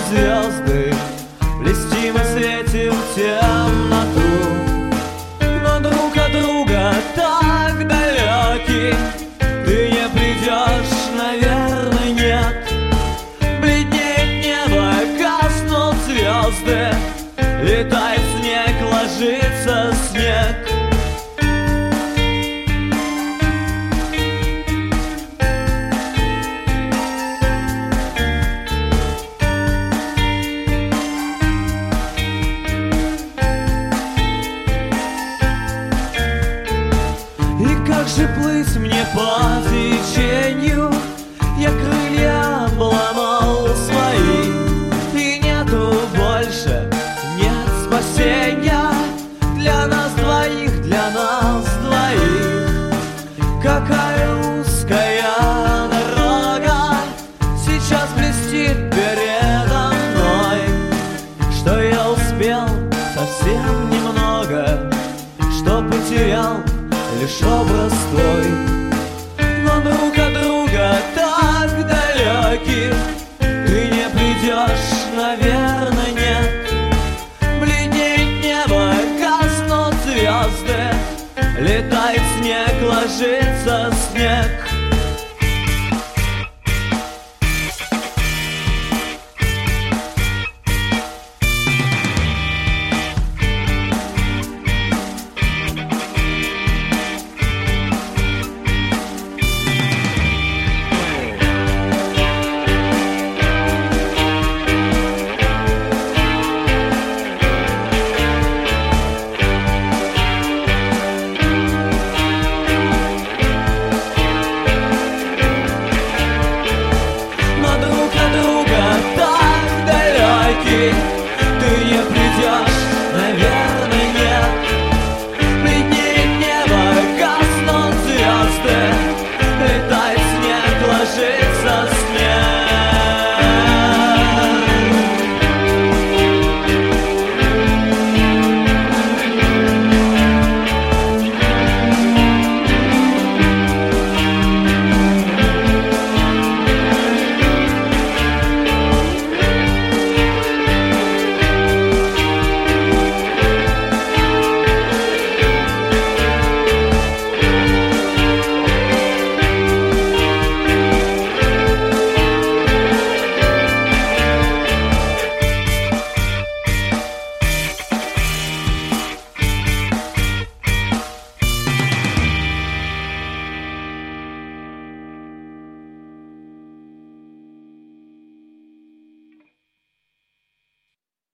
звезды, плести мы светим темноту. Но друг от друга так далеки, ты не придешь, наверное, нет. Бледнеет небо, гаснут звезды, летает снег, ложится снег. И как же плыть мне по течению? Я крылья обломал свои, и нету больше, нет спасения для нас двоих, для нас двоих. Какая узкая дорога сейчас блестит передо мной, что я успел совсем немного, что потерял лишь образ